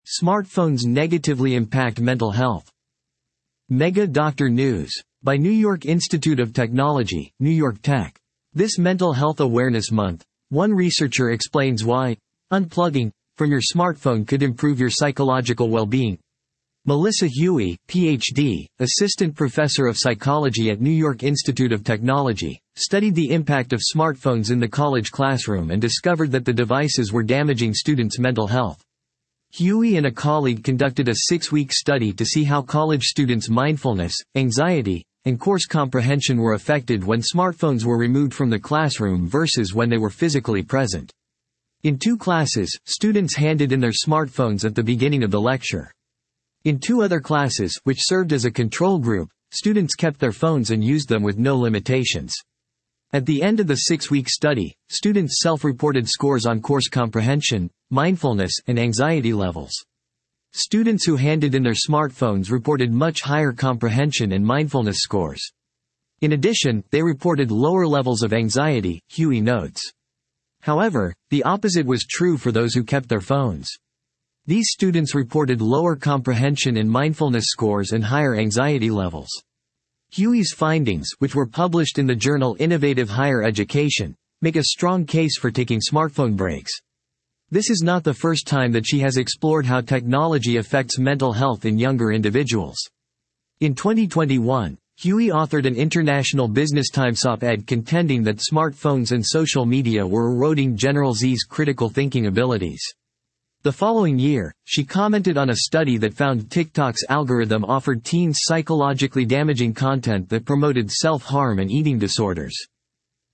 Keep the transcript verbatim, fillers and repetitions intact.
Smartphones negatively impact mental health. Mega Doctor News. By New York Institute of Technology, New York Tech. This Mental Health Awareness Month, one researcher explains why unplugging from your smartphone could improve your psychological well-being. Melissa Huey, P H D, assistant professor of psychology at New York Institute of Technology, studied the impact of smartphones in the college classroom and discovered that the devices were damaging students' mental health. Huey and a colleague conducted a six-week study to see how college students' mindfulness, anxiety, and course comprehension were affected when smartphones were removed from the classroom versus when they were physically present. In two classes, students handed in their smartphones at the beginning of the lecture. In two other classes, which served as a control group, students kept their phones and used them with no limitations. At the end of the six-week study, students self-reported scores on course comprehension, mindfulness, and anxiety levels. Students who handed in their smartphones reported much higher comprehension and mindfulness scores. In addition, they reported lower levels of anxiety, Huey notes. However, the opposite was true for those who kept their phones. These students reported lower comprehension and mindfulness scores and higher anxiety levels. Huey's findings, which were published in the journal Innovative Higher Education, make a strong case for taking smartphone breaks. This is not the first time that she has explored how technology affects mental health in younger individuals. In twenty twenty-one, Huey authored an International Business Times op-ed contending that smartphones and social media were eroding General Z's critical thinking abilities. The following year, she commented on a study that found TikTok's algorithm offered teens psychologically damaging content that promoted self-harm and eating disorders.